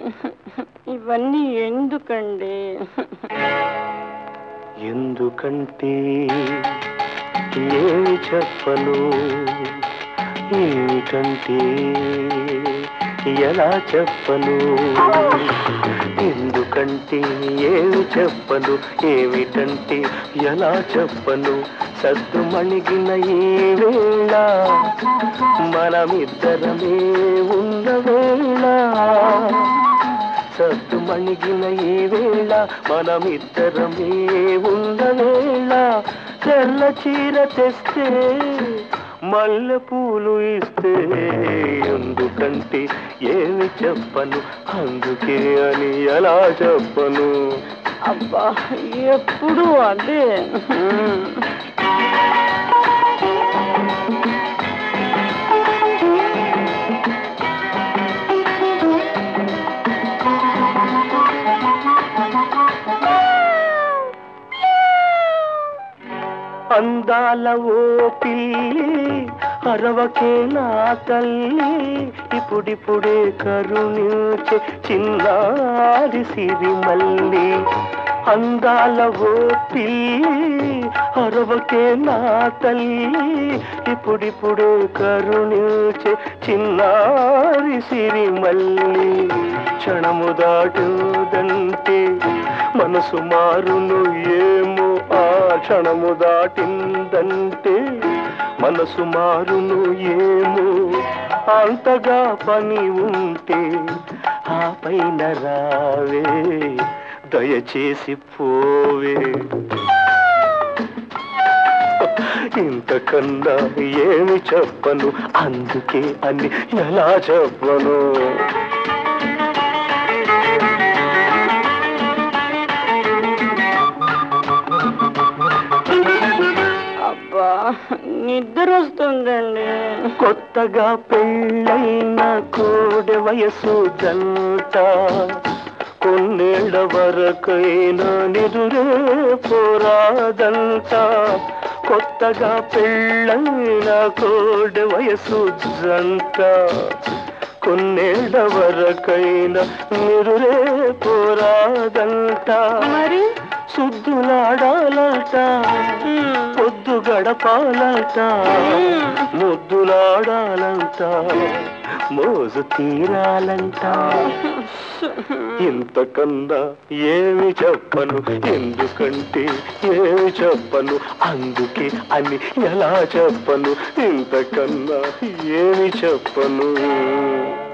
ఇవన్నీ ఎందుకండి? ఎందుకంటే ఏమి చెప్పను, ఏమిటంటే ఎలా చెప్పను. ఎందుకంటే ఏమి చెప్పను, ఏమిటంటే ఎలా చెప్పను. సద్దు మణిగిన ఈ వేళ మనమిద్దరమే ఉన్న వేళ. సద్దు మణిగిన ఈ వేళ మనమిద్దరమే ఉన్న వేళ. తెల్ల చీర తెస్తే మల్లె పూలు ఇస్తే ఎందుకంటే ఏమి చెప్పను, అందుకే అని ఎలా చెప్పను. అబ్బా, ఎప్పుడు అదే. అందాల ఓ పిల్లి అరవకే నా తల్లి, ఇప్పుడిప్పుడే కరుణించే చిన్నారి సిరిమల్లి. అందాల ఓ పిల్లి అరవకే నా తల్లి, ఇప్పుడిప్పుడే కరుణించే చిన్నారి సిరిమల్లి. క్షణము దాటుదంటే మనసు మారును ఏమో, ఆ క్షణము దాటిందంటే మనసు మారును ఏమో. అంతగా పని ఉంటే ఆ పైన రావే, దయచేసి పోవే. ఇంతకన్నా ఏమి చెప్పను, అందుకే అని ఎలా చెప్పను. అబ్బా, నిద్ర వస్తుందండి. కొత్తగా పెళ్ళైన కోడె వయసు జంట కొన్నేళ్ల వరకైనా నిదురే పోరాదంట. కొత్తగా పెళ్ళైన కోడె వయసు జంట కొన్నేళ్ల వరకైనా నిదురే పోరాదంట. మరి సుద్దులాడాలంట, పొద్దు గడపాలంట, ముద్దులాడాలంట, మోజు తీరాలంట. ఇంతకన్నా ఏమి చెప్పను, ఎందుకంటే ఏమి చెప్పను, అందుకే అని ఎలా చెప్పను. ఇంతకన్నా ఏమి చెప్పను.